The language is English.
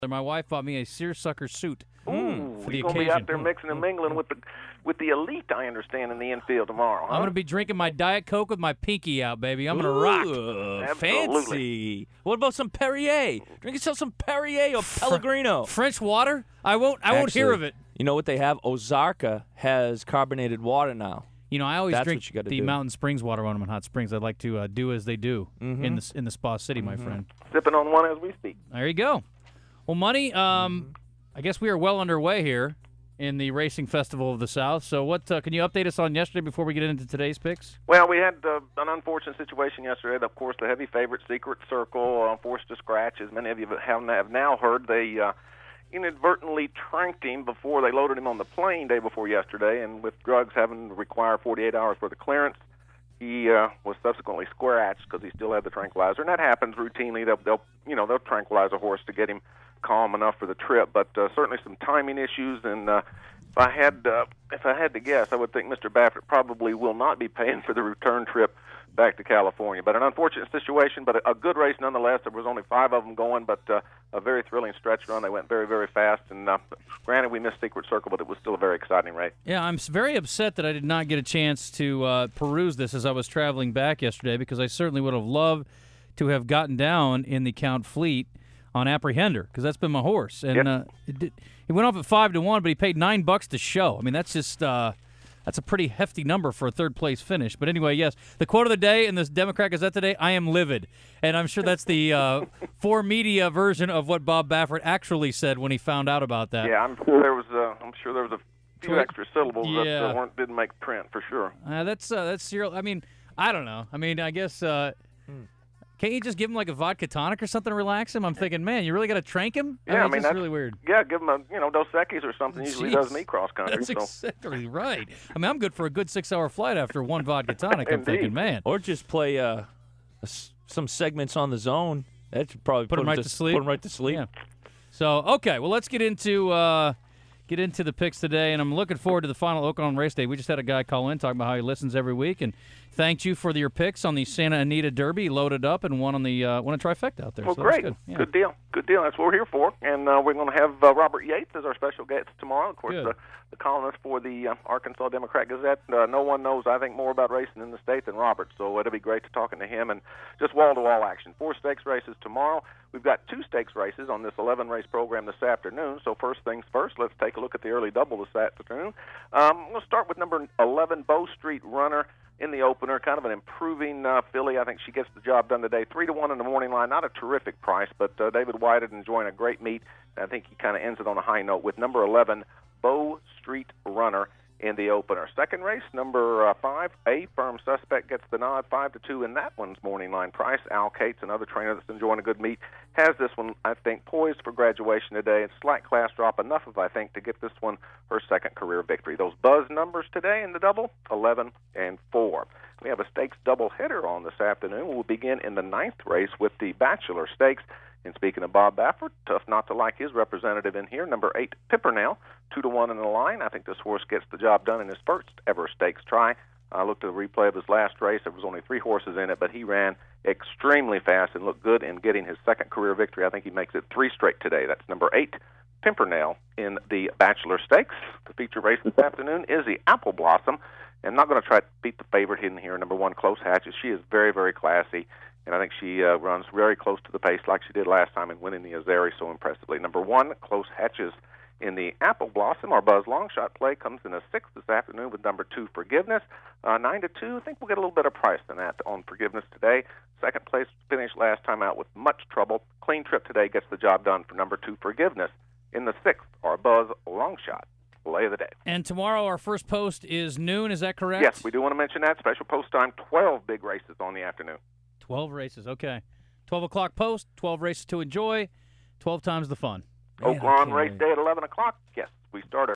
My wife bought me a seersucker suit Ooh, for the you're going to be occasion. out there mixing and mingling with the elite, I understand, in the infield tomorrow, huh? I'm going to be drinking my Diet Coke with my pinky out, baby. I'm going to rock. Absolutely. Fancy. What about some Perrier? Drink yourself some Perrier or Pellegrino. French water? I won't hear of it. You know what they have? Ozarka has carbonated water now. You know, I always That's drink what you gotta the do. Mountain Springs water when I'm in hot springs. I'd like to do as they do in the Spa City, my friend. Sipping on one as we speak. There you go. Well, Money, I guess we are well underway here in the Racing Festival of the South. So what can you update us on yesterday before we get into today's picks? Well, we had an unfortunate situation yesterday. Of course, the heavy favorite, Secret Circle, forced to scratch. As many of you have now heard, they inadvertently tranked him before they loaded him on the plane day before yesterday, and with drugs having to require 48 hours worth of clearance, he was subsequently scratched because he still had the tranquilizer, and that happens routinely. They'll tranquilize a horse to get him calm enough for the trip, but certainly some timing issues. And if I had to guess, I would think Mr. Baffert probably will not be paying for the return trip back to California. But an unfortunate situation, but a good race nonetheless. There was only 5 of them going, but a very thrilling stretch run. They went very, very fast. And granted, we missed Secret Circle, but it was still a very exciting race. Yeah, I'm very upset that I did not get a chance to peruse this as I was traveling back yesterday, because I certainly would have loved to have gotten down in the Count Fleet on Apprehender, because that's been my horse. And he went off at 5-1, but he paid $9 to show. I mean, that's just that's a pretty hefty number for a third-place finish. But anyway, yes, the quote of the day in this Democrat Gazette today, I am livid. And I'm sure that's the for-media version of what Bob Baffert actually said when he found out about that. Yeah, I'm sure there was a few extra syllables Yeah. that didn't make print for sure. That's serial. I mean, I don't know. I mean, I guess can't you just give him like a vodka tonic or something to relax him? I'm thinking, man, you really got to trank him? Yeah, I mean that's that's really weird. Yeah, give him a Dos Equis or something. Usually Jeez. does me cross country. That's So. exactly right. I mean, I'm good for a good 6-hour flight after one vodka tonic. I'm Indeed. thinking, man. Or just play some segments on the zone. That should probably Put him right to sleep. Put him right to sleep. Yeah. So, okay, well, let's get into the picks today, and I'm looking forward to the final Oakland race day. We just had a guy call in talking about how he listens every week, and thanked you for your picks on the Santa Anita Derby. He loaded up and won a trifecta out there. Well, so that's great. good. Yeah. Good deal. Good deal. That's what we're here for. And we're going to have Robert Yates as our special guest tomorrow. Of course, Good. the columnist for the Arkansas Democrat Gazette. No one knows, I think, more about racing in the state than Robert, so it'll be great to talking to him. And just wall-to-wall action. 4 stakes races tomorrow. We've got 2 stakes races on this 11-race program this afternoon. So first things first, let's take a look at the early double this afternoon. We'll start with number 11, Bow Street Runner. In the opener, kind of an improving filly. I think she gets the job done today. 3-1 in the morning line. Not a terrific price, but David White is enjoying a great meet. I think he kind of ends it on a high note with number 11, Bow Street Runner in the opener. Second race, number 5, A Firm Suspect gets the nod, 5-2 in that one's morning line price. Al Cates, another trainer that's enjoying a good meet, has this one, I think, poised for graduation today. It's slight class drop enough of, I think, to get this one her second career victory. Those buzz numbers today in the double, 11 and 4. We have a stakes doubleheader on this afternoon. We'll begin in the 9th race with the Bachelor Stakes. And speaking of Bob Baffert, tough not to like his representative in here, number 8, Pimpernel, 2-1 in the line. I think this horse gets the job done in his first ever stakes try. I looked at the replay of his last race. There was only 3 horses in it, but he ran extremely fast and looked good in getting his second career victory. I think he makes it 3 straight today. That's number 8, Pimpernel in the Bachelor Stakes. The feature race this afternoon is the Apple Blossom. I'm not going to try to beat the favorite in here, number 1, Close Hatches. She is very, very classy. And I think she runs very close to the pace like she did last time in winning the Azeri so impressively. Number 1, Close Hatches in the Apple Blossom. Our Buzz Longshot play comes in a 6th this afternoon with number 2, Forgiveness. 9-2. I think we'll get a little better price than that on Forgiveness today. Second place finished last time out with much trouble. Clean Trip today gets the job done for number 2, Forgiveness. In the 6th, our Buzz Longshot play of the day. And tomorrow our first post is noon, is that correct? Yes, we do want to mention that. Special post time, 12 big races on the afternoon. 12 races, okay. 12 o'clock post, 12 races to enjoy, 12 times the fun. Oaklawn race day at 11 o'clock. Yes, we start